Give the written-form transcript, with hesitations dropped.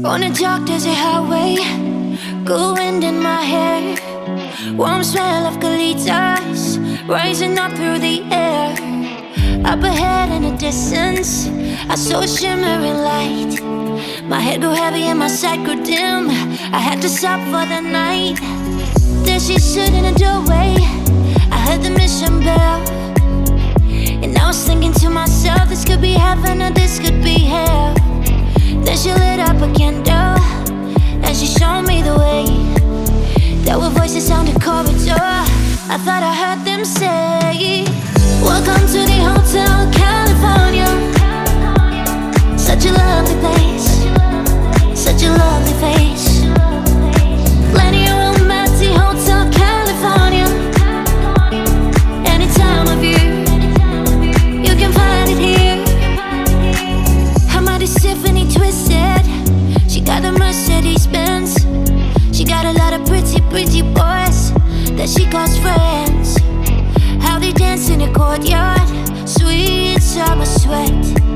On a dark desert highway, cool wind in my hair, warm smell of colitas rising up through the air. Up ahead in the distance, I saw a shimmering light. My head grew heavy and my sight grew dim. I had to stop for the night. There she stood in the doorway, I heard the mission bell, and I was thinking to myself, this could be heaven or this could be hell. Then she lit up a candle, and she showed me the way. There were voices on the corridor, I thought I heard them say, welcome to the Hotel California. Such a lovely place, such a lovely face. Plenty of room at the Hotel California. Any time of year, you can find it here. Her mind is Tiffany twisted, she got a Mercedes Benz. She got a lot of pretty boys that she calls friends. How they dance in the courtyard, sweet summer sweat.